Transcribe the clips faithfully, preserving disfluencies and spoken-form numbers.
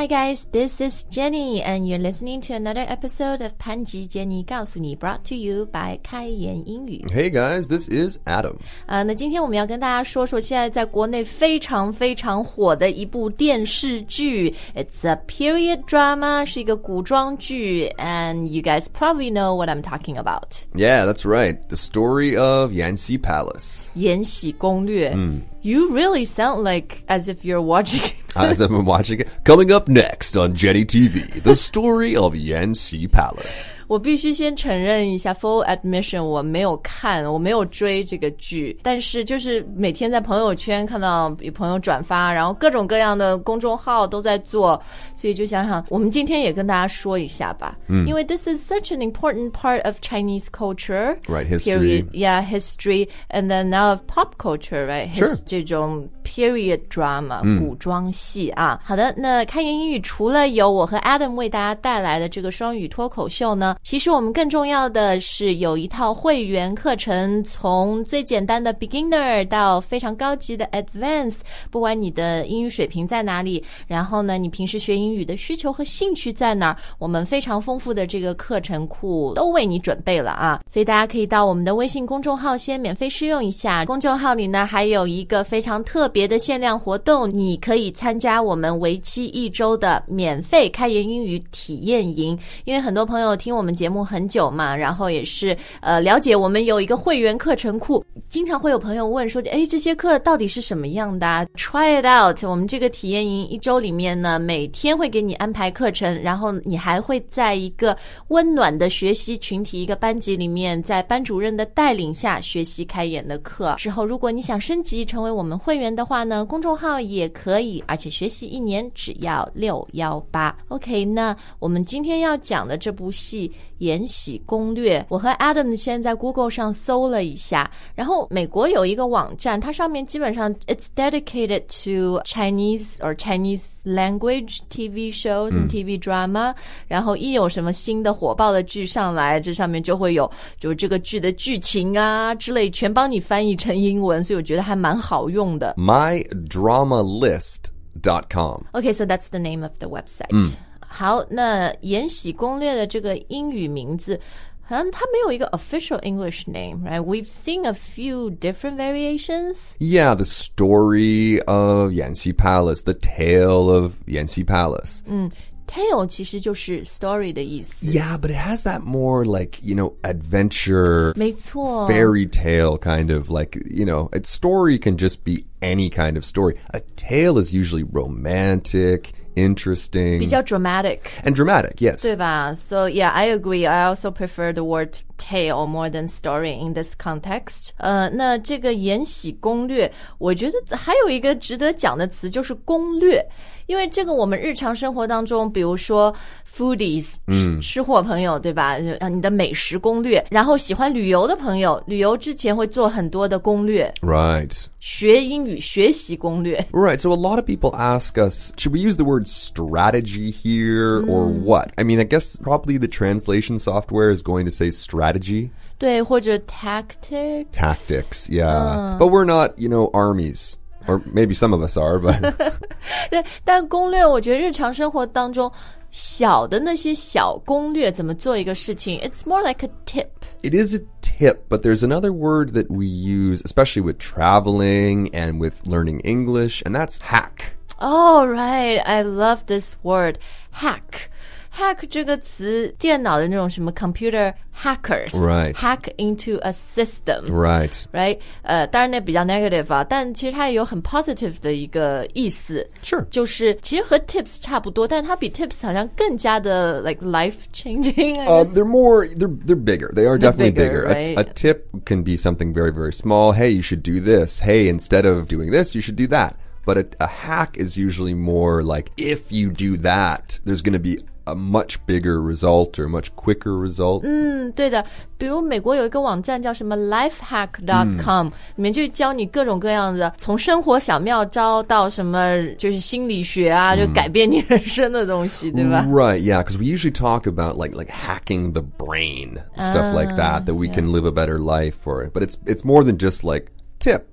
Hi guys, this is Jenny, and you're listening to another episode of 潘吉 Jenny 告诉你 brought to you by 开言英语。 Hey guys, this is Adam. 呃，那今天我们要跟大家说说现在在国内非常非常火的一部电视剧。It's a period drama, 是一个古装剧 and you guys probably know what I'm talking about. Yeah, that's right. The story of Yanxi Palace. 延禧攻略。嗯。You really sound like as if you're watching As if I'm watching it. Coming up next on Jenny T V, the story of Yanxi Palace. 我必须先承认一下 full admission 我没有看，我没有追这个剧，但是就是每天在朋友圈看到有朋友转发，然后各种各样的公众号都在做，所以就想想我们今天也跟大家说一下吧。嗯，因为 this is such an important part of Chinese culture. Right, history. Period, yeah, history. And then now of pop culture, right? Sure. 这种 period drama、嗯、古装戏啊。好的，那开言英语除了有我和 Adam 为大家带来的这个双语脱口秀呢，其实我们更重要的是有一套会员课程，从最简单的 beginner 到非常高级的 advance， 不管你的英语水平在哪里，然后呢你平时学英语的需求和兴趣在哪儿，我们非常丰富的这个课程库都为你准备了啊。所以大家可以到我们的微信公众号先免费试用一下，公众号里呢还有一个非常特别的限量活动，你可以参加我们为期一周的免费开言英语体验营。因为很多朋友听我们节目很久嘛，然后也是呃了解我们有一个会员课程库，经常会有朋友问说，诶，这些课到底是什么样的啊？ Try it out。 我们这个体验营一周里面呢，每天会给你安排课程，然后你还会在一个温暖的学习群体，一个班级里面，在班主任的带领下学习开言的课。之后如果你想升级成为我们会员的话呢，公众号也可以，而且学习一年只要六一八。 OK， 那我们今天要讲的这部戏延禧攻略，我和 Adam 先在 Google 上搜了一下，然后美国有一个网站，它上面基本上 it's dedicated to Chinese or Chinese language T V shows and T V drama、嗯、然后一有什么新的火爆的剧上来，这上面就会有就是这个剧的剧情啊之类全帮你翻译成英文，所以我觉得还蛮好用的。 my drama list dot com. Okay, so that's the name of the website、 嗯好，那延禧攻略的这个英语名字好像它没有一个 official English name, right? We've seen a few different variations. Yeah, the story of Yanxi Palace, the tale of Yanxi Palace. 嗯Tale 其实就是 story 的意思。 Yeah, but it has that more like, you know, adventure, 没错 fairy tale kind of like, you know, a story can just be any kind of story. A tale is usually romantic, interesting. 比较 dramatic. And dramatic, yes. 对吧？ So yeah, I agree. I also prefer the word tale more than story in this context. 呃，那这个延禧攻略，我觉得还有一个值得讲的词就是攻略。因为这个我们日常生活当中，比如说 foodies、嗯、吃货朋友对吧，你的美食攻略，然后喜欢旅游的朋友，旅游之前会做很多的攻略。 Right. 学英语学习攻略。 Right, so a lot of people ask us, should we use the word strategy here or what? I mean, I guess probably the translation software is going to say strategy. 对，或者 tactics. Tactics, yeah. But we're not, you know, armies. Or maybe some of us are, but 对，但攻略我觉得日常生活当中小的那些小攻略怎么做一个事情 it's more like a tip. It is a tip, but there's another word that we use, especially with traveling and with learning English, and that's hack. Oh, right. I love this word. Hack. Hack 这个词，电脑的那种什么 computer hackers. Right. Hack into a system. Right. Right? 呃，当然那比较 negative 啊，但其实它也有很 positive 的一个意思。 Sure. 就是其实和 tips 差不多，但它比 tips 好像更加的 like life changing. Um, they're more, they're they're bigger. They are They're definitely bigger, bigger. right? A, a tip can be something very, very small. Hey, you should do this. Hey, instead of doing this, you should do that. But a, a hack is usually more like, if you do that, there's going to be a much bigger result or a much quicker result. 嗯，对的，比如美国有一个网站叫什么 lifehack dot com、嗯、里面就教你各种各样的从生活小妙招到什么就是心理学啊、嗯、就改变你人生的东西，对吧？ Right, yeah, because we usually talk about like like hacking the brain and stuff、ah, like that that we yeah. can live a better life for it. But it's it's more than just like tip.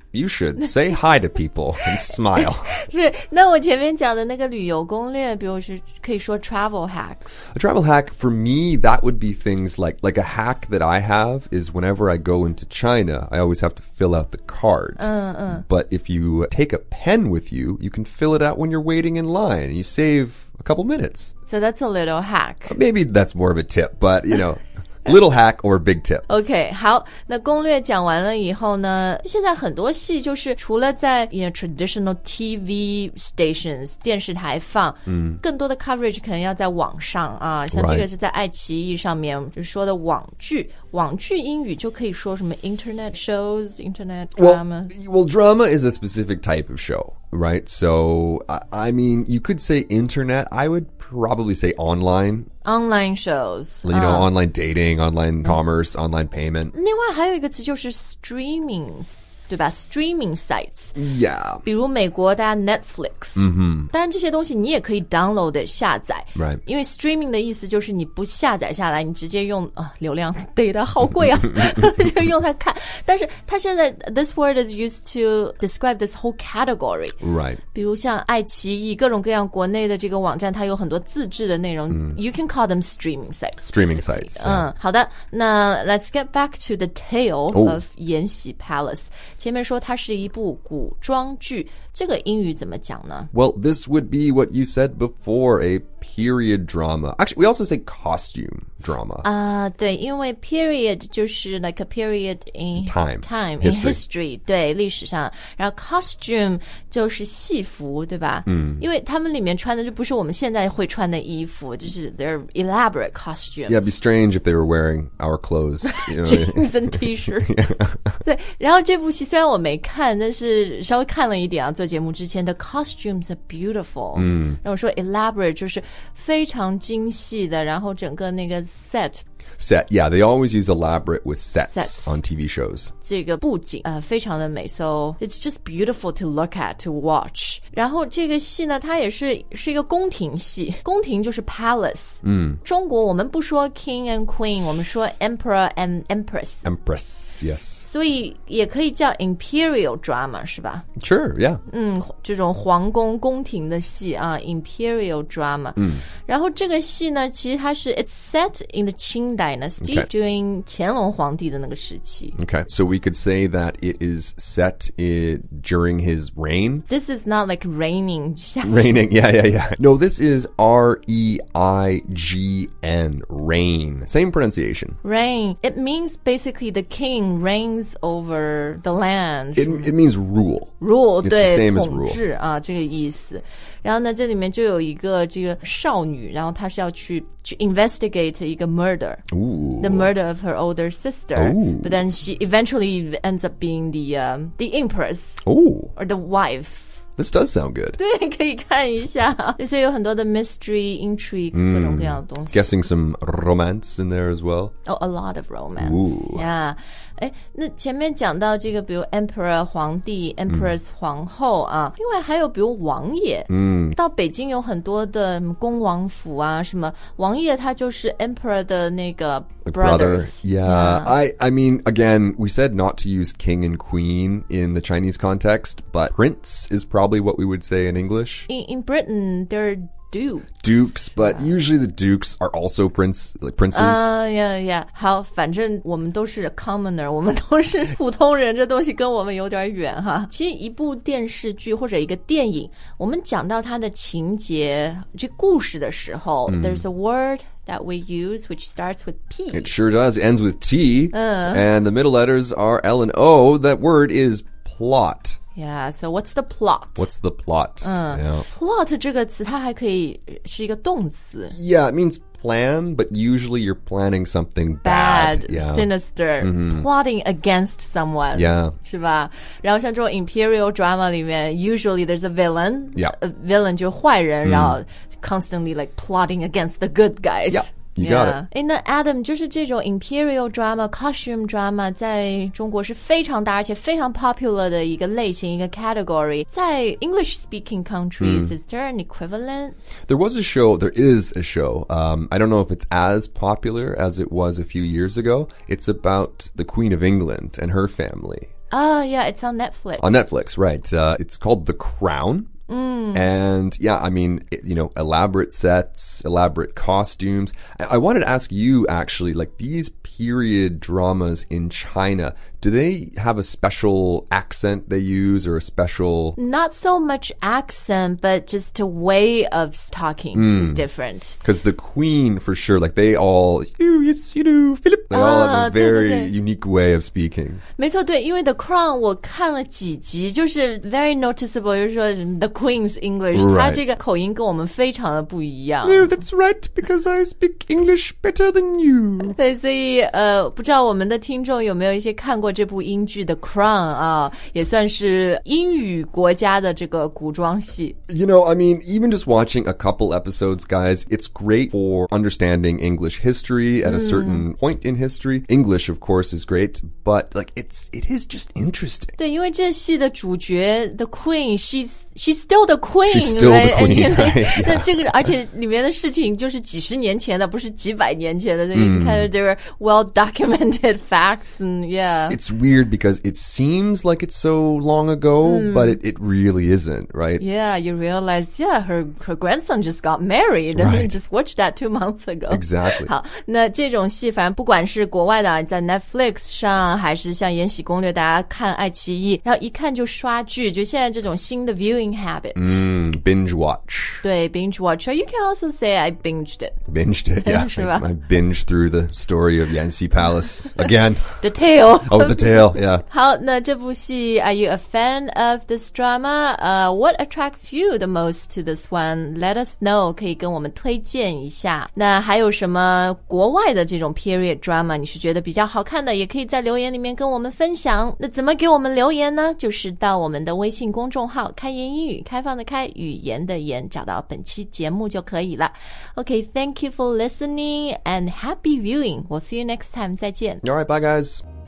You should say hi to people and smile. 是，那我前面讲的那个旅游攻略，比如是可以说 travel hacks. A travel hack, for me, that would be things like, like a hack that I have is whenever I go into China, I always have to fill out the card. Uh, uh. But if you take a pen with you, you can fill it out when you're waiting in line. And you save a couple minutes. So that's a little hack. Maybe that's more of a tip, but, you know... Little hack or big tip. OK, 好，那攻略讲完了以后呢，现在很多戏就是除了在 you know, traditional T V stations 电视台放，嗯，更多的 coverage 可能要在网上啊，像这个是在爱奇艺上面就说的网剧，网剧英语就可以说什么 internet shows, internet drama. Well, well, drama is a specific type of show, right? So, I, I mean, you could say internet. I would probably say online. Online shows. You know, uh, online dating, online commerce, online payment. 另外还有一个词就是 streaming， 对吧 ？streaming sites. Yeah. 比如美国大家 Netflix. 嗯哼。 当然这些东西你也可以 download 的下载。 Right. 因为 streaming 的意思就是你不下载下来，你直接用啊流量 data 好贵啊，就用它看。但是它现在 this word is used to describe this whole category. Right. 比如像爱奇艺各种各样国内的这个网站，它有很多自制的内容。嗯、you can call them streaming sites. Streaming sites. 嗯，好的。那 let's get back to the tale of 延禧 Palace. 前面说它是一部古装剧，这个英语怎么讲呢？ Well, this would be what you said before, a period drama. Actually, we also say costume drama. 啊、uh, 对，因为 period 就是 like a period in time, time history. in history， 对，历史上。然后 costume 就是戏服，对吧？嗯，因为他们里面穿的就不是我们现在会穿的衣服，就是 they're elaborate costumes. Yeah, it'd be strange if they were wearing our clothes. You know? Jeans and T-shirt. 对，然后这部戏虽然我没看，但是稍微看了一点啊，做节目之前的 costumes are beautiful. 嗯，然后说 elaborate 就是非常精细的，然后整个那个 set. Set, yeah, they always use elaborate with sets, sets. on T V shows. 这个布景呃非常的美 so it's just beautiful to look at, to watch. 然后这个戏呢，它也是是一个宫廷戏，宫廷就是 palace. 嗯，中国我们不说 king and queen, 我们说 emperor and empress. Empress, yes. 所以也可以叫 imperial drama 是吧？ Sure, yeah. 嗯，这种皇宫宫廷的戏啊 imperial drama. 嗯，然后这个戏呢，其实它是 it's set in the Qing Dynasty, okay. during 乾隆皇帝的那个时期. Okay, so we could say that it is set in, during his reign. This is not like raining. Raining, yeah, yeah, yeah. No, this is R E I G N, reign. Same pronunciation. Reign. It means basically the king reigns over the land. It, it means rule. Rule, it's 对 the same as rule. 统治啊，这个意思。然后呢，这里面就有一个这个少女，然后她是要去去 investigate 一个 murder. Ooh. The murder of her older sister. Ooh. But then she eventually ends up being the um, the empress. Ooh. Or the wife. This does sound good. 对，可以看一下。所以有很多的 mystery, intrigue, 各种各样的东西。 Guessing some romance in there as well. Oh, a lot of romance. Ooh. Yeah. 哎，那前面讲到这个，比如 emperor 皇帝 ，empress 皇后啊，另外还有比如王爷，嗯，到北京有很多的恭王府啊，什么王爷他就是 emperor 的那个 brothers. Brother, yeah. yeah. I, I mean, again, we said not to use king and queen in the Chinese context, but prince is probably what we would say in English. In, in Britain, they're Duke. Dukes, but yeah. usually the dukes are also prince, like princes. Uh, yeah, yeah. 好，反正我们都是 commoner, 我们都是普通人，这东西跟我们有点远哈。其实一部电视剧或者一个电影，我们讲到它的情节、这故事的时候、嗯、there's a word that we use which starts with P. It sure does. It ends with T, uh. and the middle letters are L and O. That word is plot.Yeah, so what's the plot? What's the plot? Uh, yeah. Plot 这个词它还可以是一个动词。 Yeah, it means plan, but usually you're planning something bad. Bad, yeah. sinister, mm-hmm. plotting against someone. Yeah. 是吧？然后像这种 imperial drama 里面 usually there's a villain. Yeah. A villain 就是坏人， mm. 然后 constantly like plotting against the good guys.、Yeah.You got yeah. it. 诶，那 Adam 就是这种 imperial drama, costume drama 在中国是非常大而且非常 popular 的一个类型，一个 category. 在 English-speaking countries, mm. is there an equivalent? There was a show, there is a show. Um, I don't know if it's as popular as it was a few years ago. It's about the Queen of England and her family. Oh, yeah, it's on Netflix. On Netflix, right. Uh, it's called The Crown. Mm. And yeah, I mean, it, you know, elaborate sets, elaborate costumes. I, I wanted to ask you actually, like these period dramas in China, do they have a special accent they use or a special... Not so much accent, but just a way of talking mm. is different. Because the Queen, for sure, like they all, you, yes, you do, Philip. They all have a very 对对对 unique way of speaking. 没错，对，因为 The Crown 我看了几集，就是 very noticeable， 就是说 The Queen's English， Right. 它这个口音跟我们非常的不一样。 No, that's right, because I speak English better than you. 对，所以呃，不知道我们的听众有没有一些看过这部英剧The Crown 啊，也算是英语国家的这个古装戏。 You know, I mean, even just watching a couple episodes, guys, it's great for understanding English history at a certain point in history. English, of course, is great, but like it's it is just interesting. 对，因为这戏的主角 The Queen, she's she's still the Queen. She's still the right? Queen, right? 那 Yeah. 这个而且里面的事情就是几十年前的，不是几百年前的。那个你看 there are well documented facts and yeah. It's weird because it seems like it's so long ago, but it, it really isn't, right? Yeah, you realize, yeah, her her grandson just got married. And Right. you just watched that two months ago. Exactly. 好，那这种戏，反正不管是国外的，在 Netflix 上，还是像《延禧攻略》，大家看爱奇艺，然后一看就刷剧，就现在这种新的 viewing habit. Mm, binge watch. 对 binge watcher. You can also say I binged it. Binged it, yeah. 是吧？ I, I binged through the story of Yanxi Palace again. The tale. Oh, the tale, yeah. 好，那这部戏 Are you a fan of this drama? Uh, what attracts you the most to this one? Let us know. 可以跟我们推荐一下。那还有什么国外的这种 period drama 你是觉得比较好看的，也可以在留言里面跟我们分享。那怎么给我们留言呢？就是到我们的微信公众号开言英语，开放的开，语言的言，找到本期节目就可以了。Okay, thank you for listening and happy viewing. We'll see you next time. 再见。 All right, bye, guys.